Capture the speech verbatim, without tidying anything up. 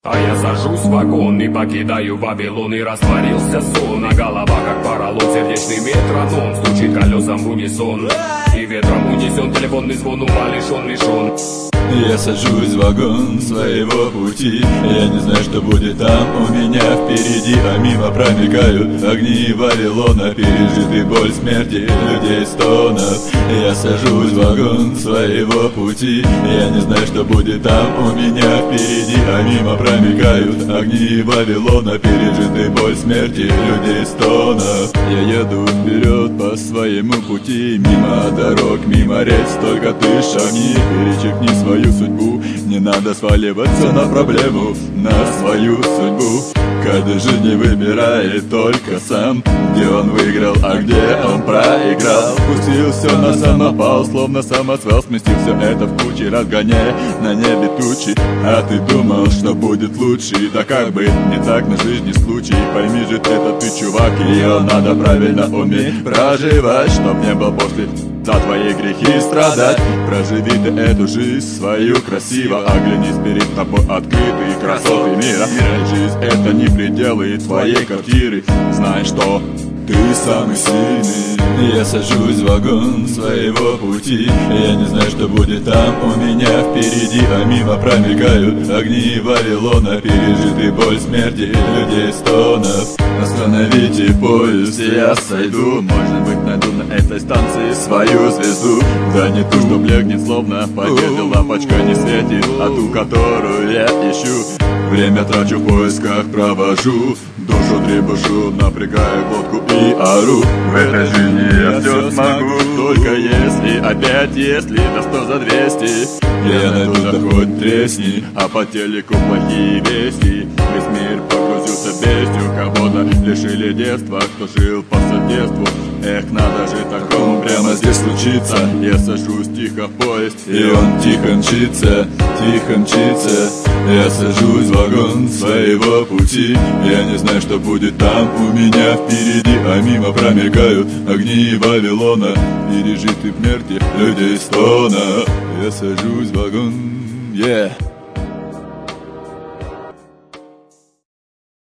А я сажусь в вагон и покидаю Вавилон, и растворился сон, а голова как поролон, сердечный метроном стучит колесом в унисон, и ветром унесен телефонный звон, ума лишен, лишен. Я сажусь в вагон своего пути, я не знаю, что будет там у меня впереди, а мимо промелькают огни Вавилона, пережитый боль смерти людей стонов. Я сажусь в вагон своего пути, я не знаю, что будет там у меня впереди, а мимо промелькают огни Вавилона, пережитый боль смерти людей стонов. Я еду вперед по своему пути, мимо дорог, мимо рельс, только ты шагни, перечеркни свою судьбу. Не надо сваливаться на проблему, на свою судьбу. Каждый же не выбирает только сам, где он выиграл, а где он проиграл. Пустил все на самопал, словно самосвал, сместил все это в кучи, разгоняя на небе тучи. А ты думал, что будет лучше, да как бы не так на жизни случай. Пойми же, это ты, чувак, ее надо правильно уметь проживать, чтоб не был после за твои грехи страдать. Проживи ты эту жизнь свою красиво, оглянись, перед тобой открытые красоты мира. Жизнь — это не пределы твоей квартиры, знай, что ты самый сильный. Я сажусь в вагон своего пути, я не знаю, что будет там у меня впереди, а мимо промелькают огни Вавилона, пережитый боль смерти людей стонов. Остановите поезд, я сойду, может быть, найду на этой станции свою звезду. Да не ту, что блекнет, словно победы, лампочка не светит, а ту, которую я ищу. Время трачу в поисках, провожу, душу требушу, напрягаю глотку и ору. В этой жизни я все смогу, только если, опять если, да сто за двести. Я найду, да хоть тресни, а по телеку плохие вести. Весь мир погрузился в бестию, кого-то лишили детства, кто жил по соседству. Эх, надо же такому прямо здесь случиться. Я сажусь тихо в поезд, и он тихо мчится, тихо мчится. Я сажусь в вагон своего пути, я не знаю, что будет там у меня впереди, а мимо промелькают огни Вавилона, пережитый в смерти людей стона. Я сажусь в вагон, yeah.